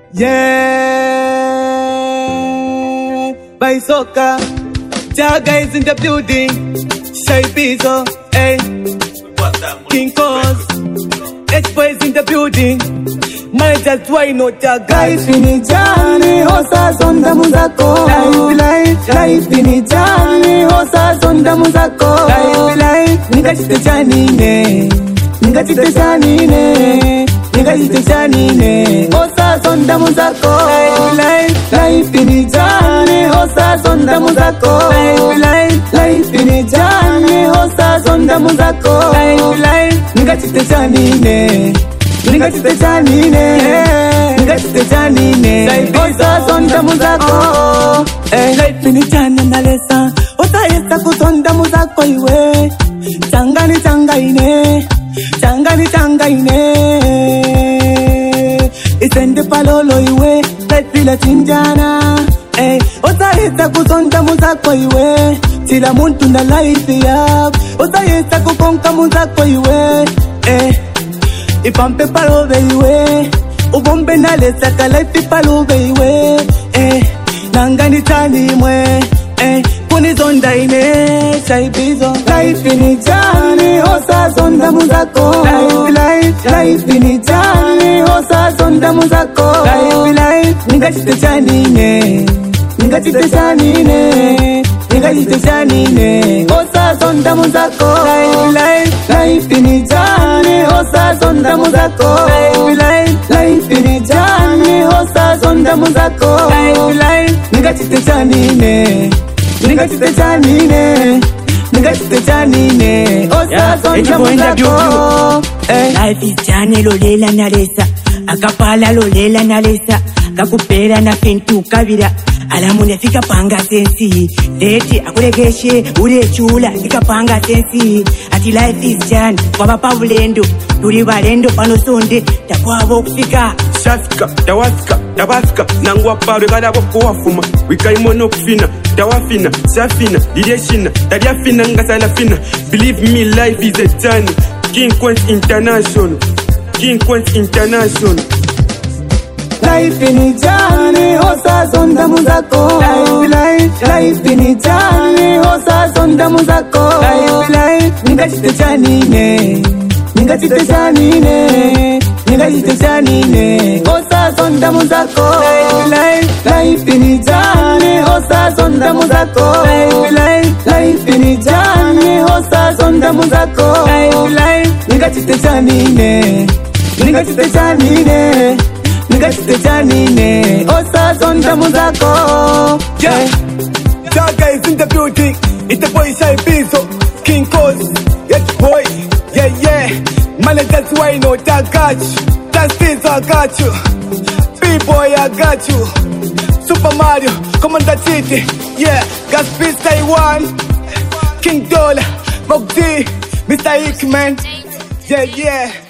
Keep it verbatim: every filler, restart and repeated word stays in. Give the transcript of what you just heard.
Yeah, by Soca, Jaga is in the building. Shy Pizzo, hey, King Cos, Expo is in the building. Manager why not Jaga? Life in a journey, horses on the Muzako. Life, life, life in a journey, horses on the Muzako. Life, life, nigga chite chani ne, nigga chite chani ne. Nigga chite chani ne, horses on the Muzako. Life, life, life in a journey, horses on the Muzako. Life, life, life in a journey, horses on the Muzako. Life, life, nigga chite chani ne. Nigga chite chani ne, nigga chite chani ne. Osa sonda muzako, life ni chana na lesa. Osa yesa kusonda muzako iwe. Changa ni changa ine, changa ni changa ine. Isende palolo iwe, life la chinjana. Osa yesa kusonda muzako iwe. Chila muntu na life ya. Osa yesa kukonka muzako iwe. Ipampe palo beiwe, ubombe na lesa kala ipi palo beiwe. Eh, nangani tani mwe, eh, kuni zonda ine, Shy Pizzo. Life ini jani, hosa zonda muzako. Life, life, life ini jani, hosa zonda muzako. Life, life, nigga chite chani ne, nigga chite chani ne, nigga chite chani ne, hosa zonda muzako. Life, life, life ini jani, hosa zonda muzako. Life, life, life ini jani, hosa zonda muzako. Life, life, nigga chite chani ne, nigga chite chani ne, nigga chite chani ne, hosa zonda muzako. Life is jani lolela na lesa, akapala lolela na lesa, kakupera na fintu kabira. Alamu nefika panga sensi, leti akulegeshe ule chula fika panga sensi. Ati life is jani, waba pavulendo, tuli balendo pano sonde, takwabo kufika. Shafika, tawasika, tabasika, nangwa paro gada boko wafuma. Wika imono kufina, tawafina, shafina, direshina, tadiafina ngasala fina. Believe me, life is a journey. King Quench International, King Quench International. Life ini jani, hosa zonda muzako. Life, life, life ini jani, hosa zonda muzako. Life, life, nigga chite chani ne, nigga chite chani ne, nigga chite chani ne, hosa zonda muzako. Life, life, life ini jani, hosa zonda muzako. Life, life, life ini jani, hosa zonda muzako. Life, life, nigga chite chani ne, nigga chite chani ne. Nigga chite chani ne, osa zonda muzako. Yeah, Jaga is in the building. It's the boy Shy Pizzo, King Cos, yes boy, yeah yeah. Managers why not I got you, Dance Pizzo I got you, B-boy I got you, Super Mario, Commander City, yeah. Gas Beats Taiwan, King Dollar, Mok D, Mister Hickman, yeah yeah.